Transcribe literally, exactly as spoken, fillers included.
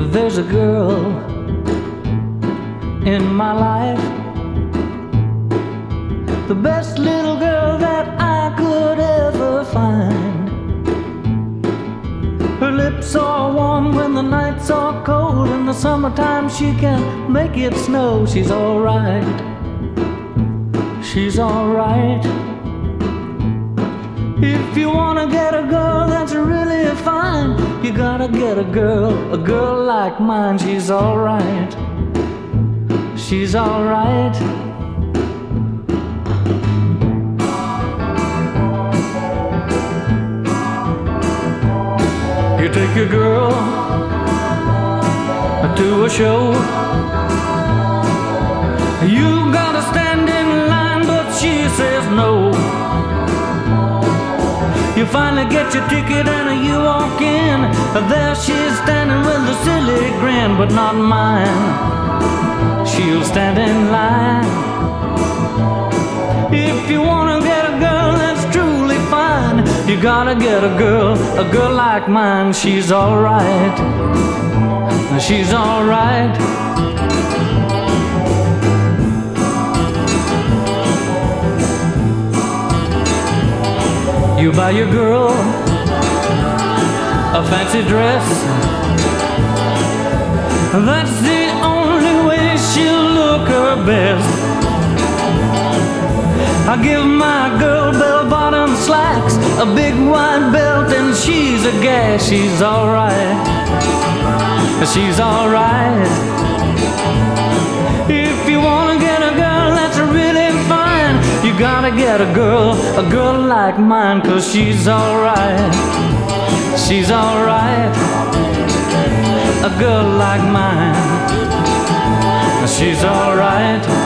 There's a girl in my life, the best little girl that I could ever find. Her lips are warm when the nights are cold. In the summertime she can make it snow. She's alright, she's alright. If you wanna get a girl that's really fine, you gotta get a girl, a girl like mine. She's alright, she's alright. You take your girl to a show, you gotta stand in line, but she says no. You finally get your ticket and you walk in. There she's standing with a silly grin, but not mine. She'll stand in line. If you wanna get a girl that's truly fine, you gotta get a girl, a girl like mine. She's alright, she's alright. You buy your girl a fancy dress, that's the only way she'll look her best. I give my girl bell-bottom slacks, a big wide belt, and she's a gas. She's alright, she's alright. If you wanna get a girl that's really fine, you gotta get a girl, a girl like mine. 'Cause she's alright, she's alright. A girl like mine, she's alright.